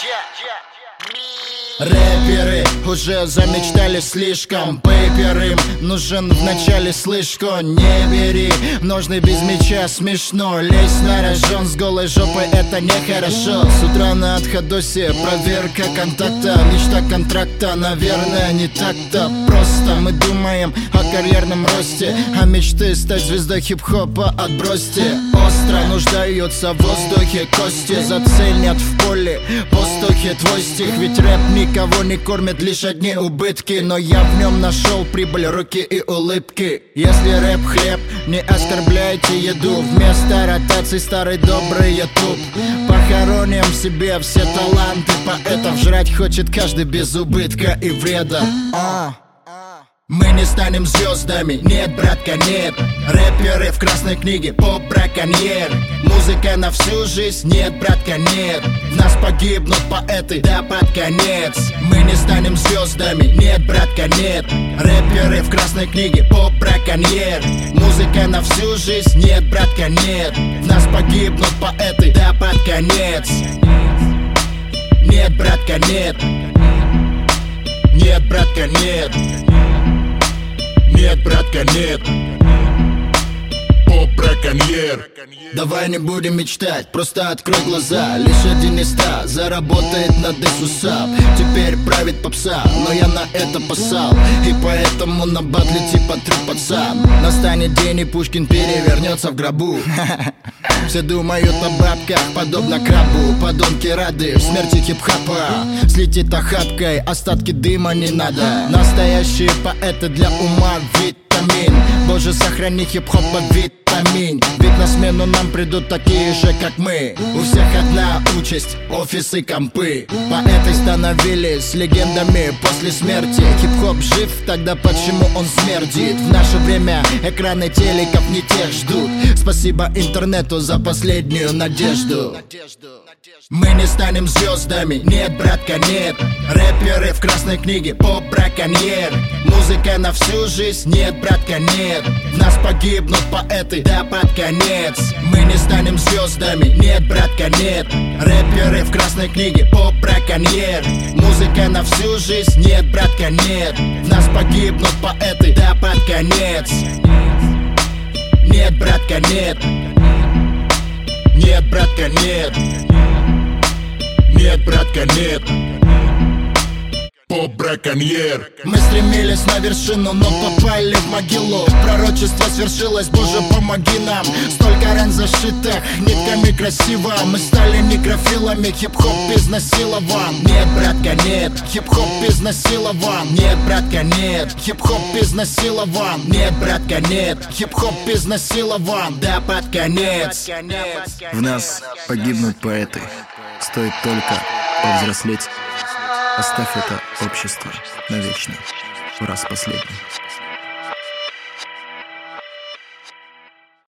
Рэперы уже замечтали слишком. Пейпер им нужен в начале, слышко. Не бери ножны без меча, смешно. Лезь на рожон с голой жопой, это нехорошо. С утра на отходосе проверка контакта. Мечта контракта, наверное, не так-то просто. Мы думаем о карьерном росте, а мечты стать звездой хип-хопа отбросьте. Остро нуждаются в воздухе кости. Заценят в поле постухи твой стих. Ведь рэп никого не кормит, лишь одни убытки. Но я в нем нашел прибыль, руки и улыбки. Если рэп хлеб, не оскорбляйте еду. Вместо ротаций старый добрый ютуб. Похороним в себе все таланты поэтов. Жрать хочет каждый без убытка и вреда. Мы не станем звездами, нет, братка, нет. Рэперы в красной книге, поп-браконьер. Музыка на всю жизнь, нет, братка, нет. В нас погибнут поэты, да под конец. Мы не станем звездами, нет, братка, нет. Рэперы в красной книге, поп-браконьер. Музыка на всю жизнь, нет, братка, нет. В нас погибнут поэты, да под конец. Нет, братка, нет. Нет, братка, нет. Нет, братка, нет. Поп-браконьер. Давай не будем мечтать, просто открой глаза. Лишь один из 100 заработает на Десусап. Теперь правит попса, но я на это посал. И поэтому на батле типа трюк пацан. Настанет день и Пушкин перевернется в гробу. Все думают о бабках, подобно крабу. Подонки рады в смерти хип-хопа. Слетит охапкой, остатки дыма не надо. Настоящие поэты для ума витамин. Боже, сохрани хип-хопа витамин. Ведь на смену нам придут такие же, как мы. У всех одна участь, офисы, компы. Поэты становились легендами после смерти. Хип-хоп жив, тогда почему он смердит? В наше время экраны телеков не тех ждут. Спасибо интернету за последнюю надежду. Мы не станем звездами, нет, братка, нет. Рэперы в красной книге, поп-браконьер. Музыка на всю жизнь, нет, братка, нет. В нас погибнут поэты, да под конец. Мы не станем звездами, нет, братка, нет. Рэперы в красной книге, поп-браконьер. Музыка на всю жизнь, нет, братка, нет. В нас погибнут поэты, да под конец. Нет, братка, нет. Нет, братка, нет. Нет, братка, нет. Поп-браконьер. Мы стремились на вершину, но попали в могилу. Пророчество свершилось, Боже, помоги нам. Столько ран зашитых нитками красиво. Мы стали некрофилами, хип-хоп изнасилован. Нет, братка, нет, хип-хоп изнасилован. Нет, братка, нет, хип-хоп изнасилован. Нет, братка, нет, хип-хоп изнасилован. Да под конец. В нас погибнут поэты. Стоит только повзрослеть. Оставь это общество навечно, раз последний.